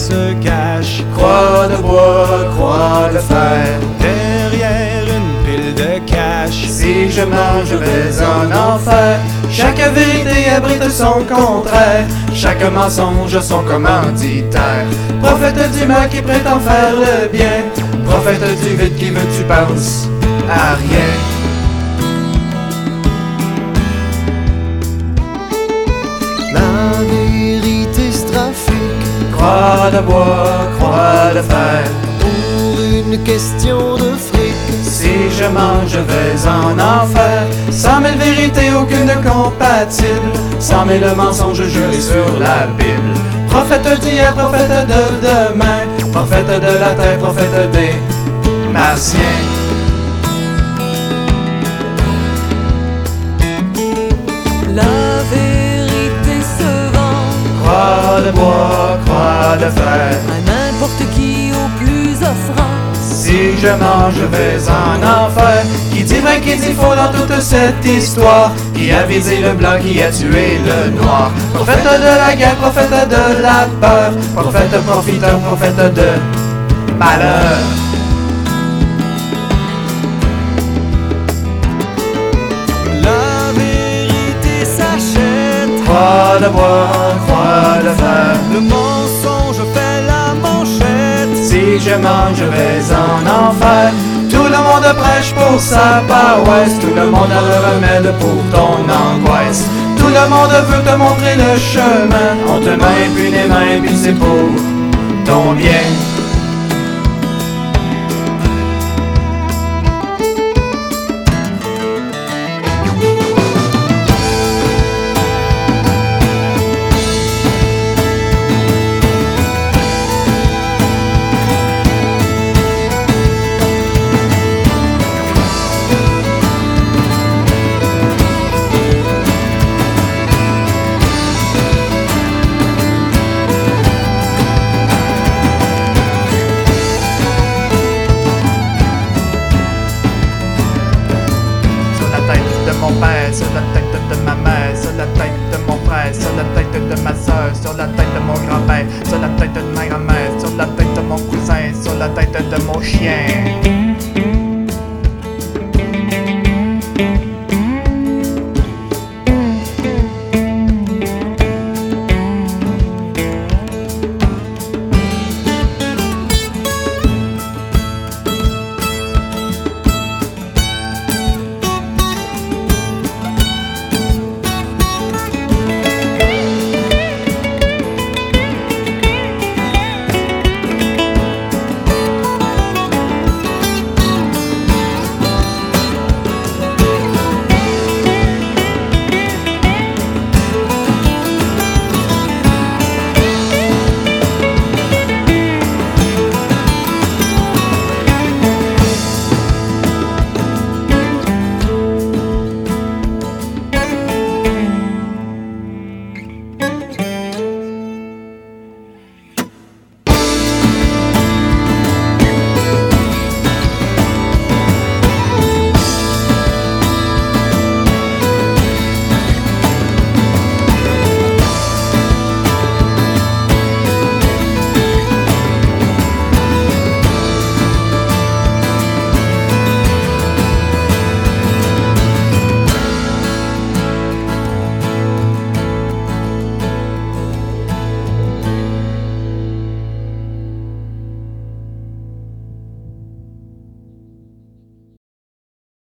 se cache. Croix de bois, croix de fer, Derrière une pile de cash. si je mange, je vais en enfer. Chaque vérité abrite son contraire, chaque mensonge son commanditaire. Prophète du mal qui prétend faire le bien, prophète du vide qui veut que tu penses à rien. La vérité se trafique Croix de bois, croix de fer, pour une question de fric. si je mange, je vais en enfer. 100 000 vérités, aucune de compatible, 100 000 mensonges jurés sur la Bible. Prophète d'hier, prophète de demain, prophète de la terre, prophète des martiens. La vérité se vend Croix de bois, croix de fer, à n'importe qui au plus offrant. si je mange, je vais en enfer. Qui dit vrai, qui dit faux dans toute cette histoire? Qui a visé le blanc, qui a tué le noir? Prophète de la guerre, prophète de la peur, prophète profiteur, prophète de malheur. La vérité s'achète. Croix de bois, croix de fer, Le mensonge fait la manchette. si je mange, je vais en enfer. Tout le monde prêche pour sa paroisse, tout le monde a le remède pour ton angoisse. Tout le monde veut te montrer le chemin, on te met impunément et puis c'est pour ton bien. Sur la tête de mon père, sur la tête de ma mère, sur la tête de mon frère, sur la tête de ma soeur, sur la tête de mon grand-père, sur la tête de ma grand-mère, sur la tête de mon cousin, sur la tête de mon chien.